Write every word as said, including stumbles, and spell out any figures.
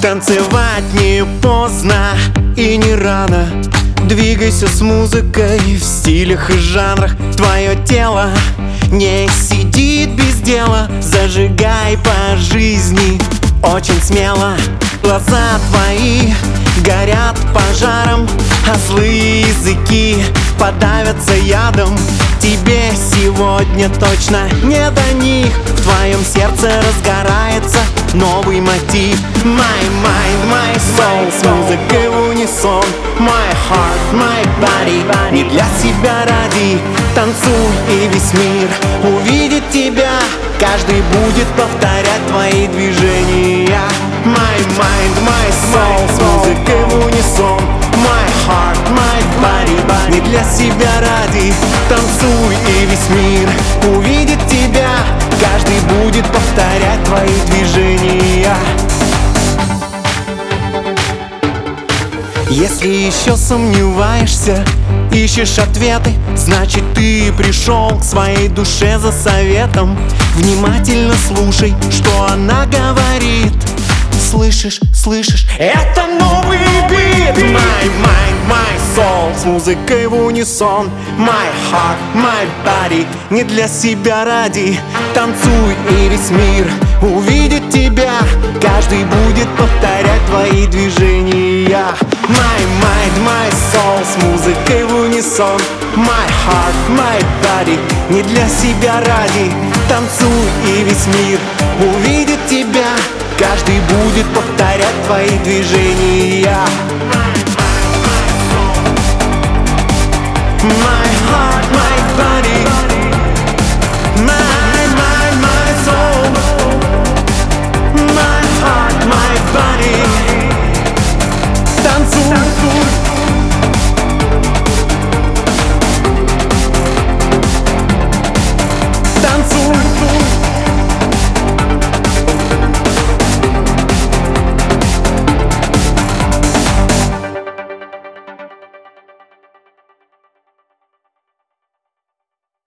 Танцевать не поздно и не рано. Двигайся с музыкой в стилях и жанрах. Твое тело не сидит без дела. Зажигай по жизни очень смело. Глаза твои горят пожаром, а злые языки подавятся ядом. Тебе сегодня точно не до них. В твоем сердце разгорается новый мотив. My mind, my soul, с музыкой в унисон. My heart, my body, не для себя ради. Танцуй, и весь мир увидит тебя. Каждый будет повторять твои движения. My mind, my soul, с музыкой в унисон. My heart, my body, не для себя ради. Танцуй, и весь мир увидит тебя. Каждый будет повторять твои движения. Если еще сомневаешься, ищешь ответы, значит ты пришел к своей душе за советом. Внимательно слушай, что она говорит. Слышишь, слышишь, это новый бит. My mind, my soul, с музыкой в унисон. My heart, my body, не для себя ради. Танцуй, и весь мир увидит тебя. Каждый будет повторять твои движения. My mind, my soul, с музыкой в унисон. My heart, my body, не для себя ради. Танцуй, и весь мир увидит тебя. Каждый будет повторять твои движения. My heart, my body,